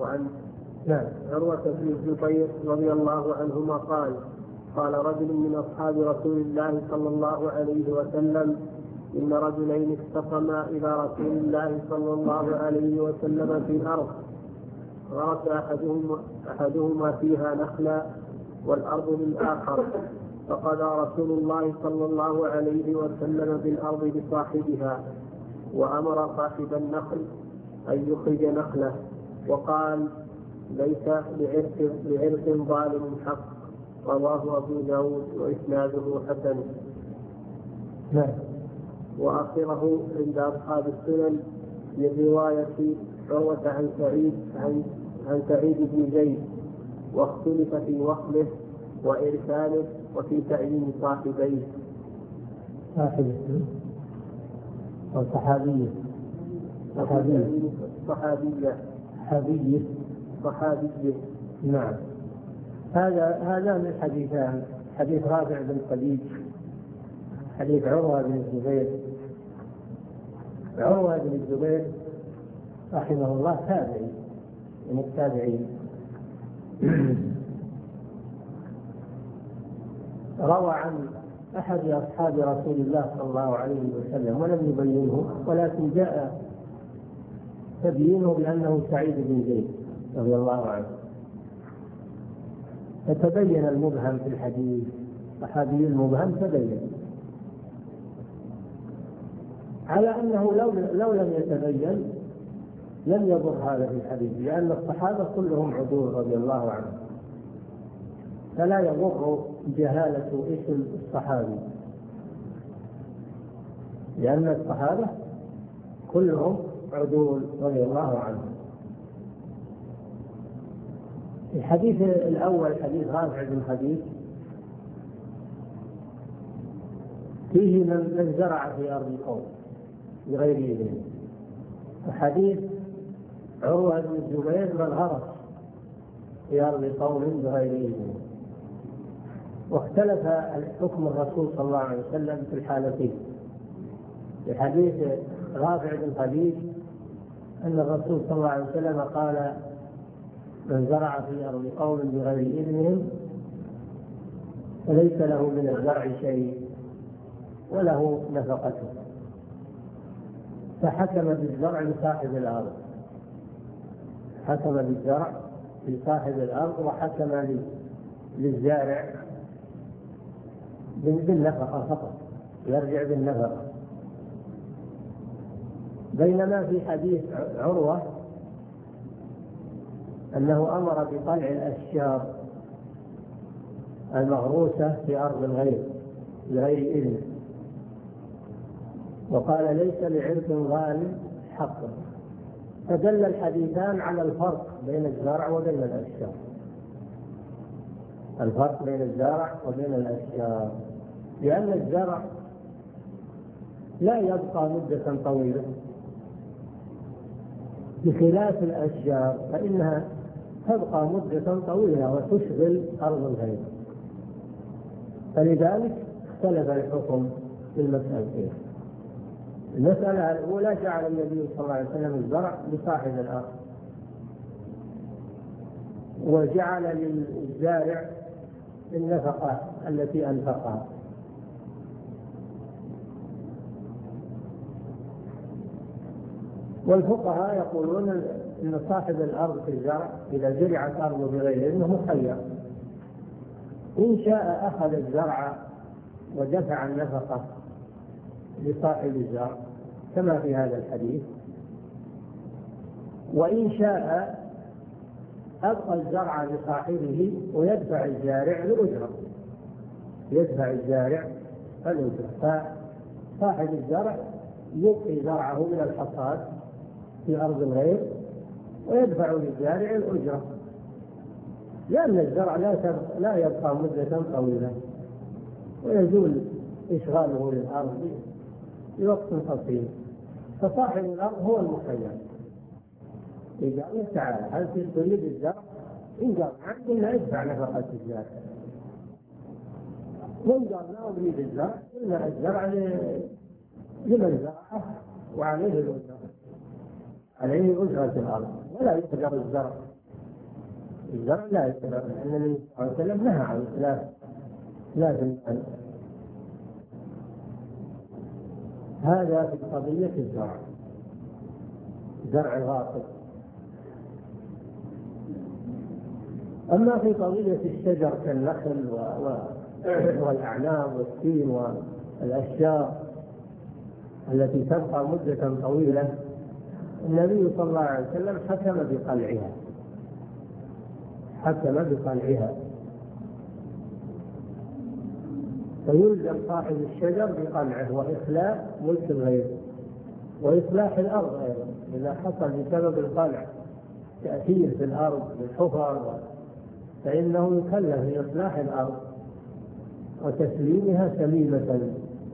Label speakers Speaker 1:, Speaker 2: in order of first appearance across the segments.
Speaker 1: وعن
Speaker 2: نعم.
Speaker 1: عروة بن الزبير رضي الله عنهما قال قال رجل من أصحاب رسول الله صلى الله عليه وسلم إن رجلين اختصما إلى رسول الله صلى الله عليه وسلم في الأرض غرس أحدهما فيها نخلا والأرض للآخر، فقضى رسول الله صلى الله عليه وسلم بالأرض لصاحبها وأمر صاحب النخل أن يخرج نخله وقال ليس لعرق ظالم حق. رواه أبو داود وإسناده حسن. وآخره عند أصحاب السنن من رواية عروة عن سعيد بن زيد، واختلف في وصله وإرساله وفي تعيين صاحبيه. صحابية.
Speaker 2: نعم. هذا من الحديثان، حديث رافع بن خديج، حديث عروة بن الزبير. عروة بن الزبير رحمه الله تابعي من التابعين، روى عن أحد أصحاب رسول الله صلى الله عليه وسلم ولم يبينه، ولكن جاء تبيينه بأنه سعيد بن زيد رضي الله عنه، فتبين المبهم في الحديث، صحابي المبهم تبين، على أنه لو لم يتبين لم يضر هذا في الحديث، لأن الصحابة كلهم عدول رضي الله عنهم، فلا يضر جهالة اسم الصحابي، لأن الصحابة كلهم عدول رضي الله عنهم. الحديث الأول حديث رافع بن خديج فيه من زرع في أرض القوم بغير إذن، وحديث عروة بن الزبير من غرس في أرض قوم بغير إذن. واختلف حكم الرسول صلى الله عليه وسلم في الحالتين. في حديث رافع بن خديج أن الرسول صلى الله عليه وسلم قال من زرع في أرض قوم بغير إذنهم فليس له من الزرع شيء وله نفقته، فحكم بالزرع لصاحب الأرض، حكم بالزرع لصاحب الأرض وحكم للزارع بالنفقة فقط، يرجع بالنفقة. بينما في حديث عروة أنه أمر بطلع الأشجار المغروسة في أرض بغير إذن، وقال ليس لعرق ظالم حق، فدل الحديثان على الفرق بين الزرع وبين الأشجار، الفرق بين الزرع وبين الأشجار، لأن الزرع لا يبقى مدة طويلة بخلاف الأشجار فإنها تبقى مدة طويلة وتشغل أرض الغير، فلذلك اختلف الحكم في المسألتين. المسألة الأولى جعل النبي صلى الله عليه وسلم الزرع لصاحب الأرض، وجعل للزارع النفقة التي أنفقها. والفقهاء يقولون أن صاحب الأرض في الزرع إذا زرعت أرضه بغير إذنه مخير، إن شاء أخذ الزرع ودفع النفقة لصاحب الزرع كما في هذا الحديث، وإن شاء أبقى الزرع لصاحبه ويدفع الزارع الأجرة، يدفع الزارع الأجرة. فصاحب الزرع يبقي زرعه من الحصاد في أرض الغير ويدفع للزارع الأجرة، لأن الزرع لا يبقى مدة طويلة ويزول إشغاله للأرض في وقت قصير، فصاحب الأرض هو المخير. إذا قال تعالى هل تريد الزرع؟ إن قال نعم قلنا ادفع نفقة الزرع، وإن قال لا أريد الزرع قلنا الزرع لمن زرعه وعليه الأجرة. عليه أجرة الأرض ولا يهدر الزرع. الزرع لا يهدر، لأن النبي صلى الله عليه وسلم نهى عن إتلاف المال. هذا في قضية الزرع، زرع الغاصب. أما في قضية الشجر كالنخل والأعناب والتين والأشجار التي تبقى مدة طويلة، النبي صلى الله عليه وسلم حكم بقلعها، فيلزم صاحب الشجر بقلعه وإخلاء ملك الغير وإصلاح الأرض أيضا إذا حصل بسبب القلع تأثير في الأرض بالحفر، فإنه يكلف بإصلاح الأرض وتسليمها سليمة.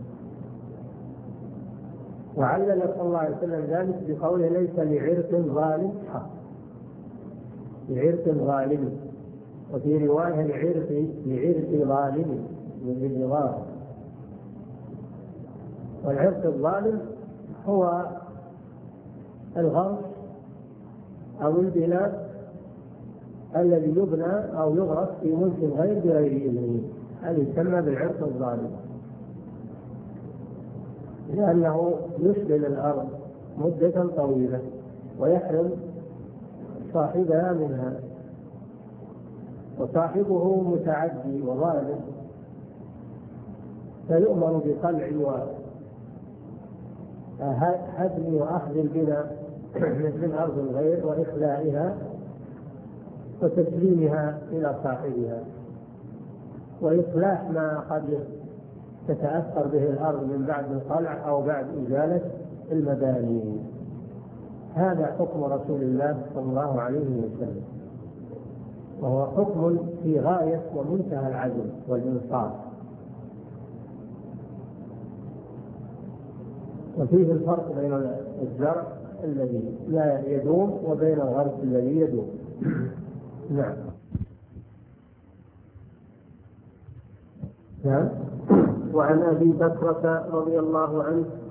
Speaker 2: وعلل صلى الله عليه وسلم ذلك بقوله: ليس لعرق ظالم حق، لعرق ظالم، وفي رواية لعرق ظالم بالإضافة. والعرق الظالم هو الغرس أو البناء الذي يبنى أو يغرس في ملك الغير بغير إذنه، هذا يسمى بالعرق الظالم، لأنه يشغل الأرض مدة طويلة ويحرم صاحبها منها، وصاحبه متعدي وظالم، فيؤمر بقلع وهدم وأخذ البناء من أرض الغير وإخلائها وتسليمها إلى صاحبها، وإصلاح ما قد تتأثر به الأرض من بعد القلع أو بعد إزالة المباني. هذا حكم رسول الله صلى الله عليه وسلم، وهو حكم في غاية ومنتهى العدل والإنصاف. وفيه الفرق بين الزرع الذي لا يدوم وبين الغرس الذي يدوم. نعم.
Speaker 1: وعن أبي بكرة رضي الله عنه